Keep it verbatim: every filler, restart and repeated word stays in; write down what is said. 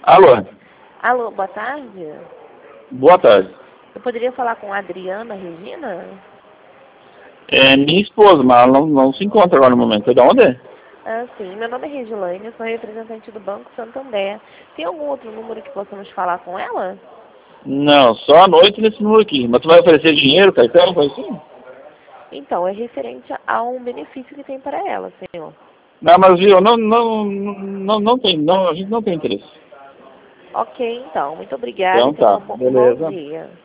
Alô? Alô, boa tarde. Boa tarde. Eu poderia falar com a Adriana Regina? É minha esposa, mas ela não, não se encontra agora no momento. É de onde? Ah, sim. Meu nome é Regilane, eu sou representante do Banco Santander. Tem algum outro número que possamos falar com ela? Não, só à noite nesse número aqui. Mas tu vai oferecer dinheiro, cartão, coisa assim? Então, é referente a um benefício que tem para ela, senhor. Não, mas viu, não, não, não, não tem, não, a gente não tem interesse. Ok, então. Muito obrigada e Então tenha tá, um bo- um bom beleza. dia.